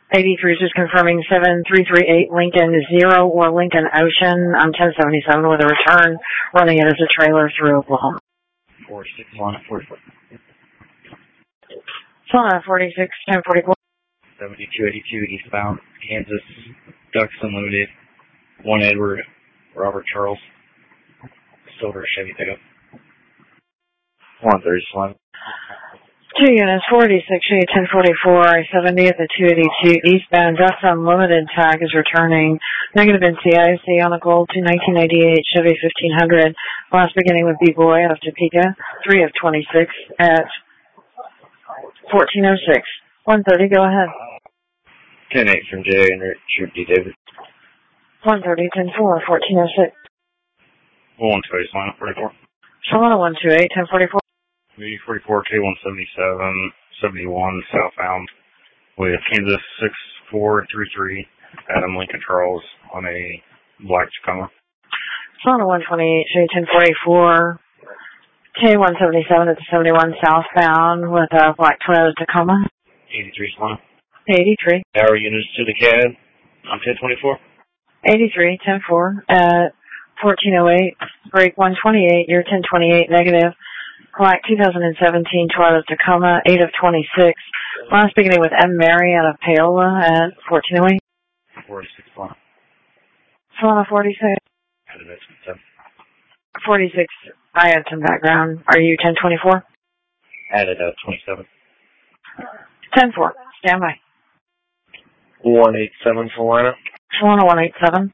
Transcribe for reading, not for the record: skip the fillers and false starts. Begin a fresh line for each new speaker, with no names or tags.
83 is just confirming 7338 Lincoln 0 or Lincoln Ocean on 1077 with a return running it as a trailer through Oklahoma.
4644.
Solana 46, 1044.
7282 eastbound, Kansas, Ducks Unlimited, 1 Edward, Robert Charles, silver Chevy pickup. 130 Solana.
2 units, 46, 1044, I-70 at the 282 eastbound, Ducks Unlimited tag is returning. Negative NCIC on the Gold to 1998 Chevy 1500. Last beginning with B-Boy out of Topeka. 3 of 26 at 1406. 130, go ahead.
10-8 from J. and Richard D. Davis.
130, 10-4, 1406.
120 Solana 44.
Solana 128, 1044.
44 K177, 71 southbound with Kansas 6433, Adam Lincoln Charles on a black Tacoma.
Solana 128, 1044. K177 at the 71 southbound with a black Toyota Tacoma.
83 Solana.
83.
Power units to the CAD on 1024.
83, 10-4 at 1408. Break 128, you're 1028 negative. Black 2017 Toyota Tacoma, 8 of 26. Last beginning with M. Mary out of Paola at 1408.
46 Solana.
Solana 46. 46, I had some background. Are you 1024?
Added 27.
10-4, stand by.
187 Solana.
Solana 187.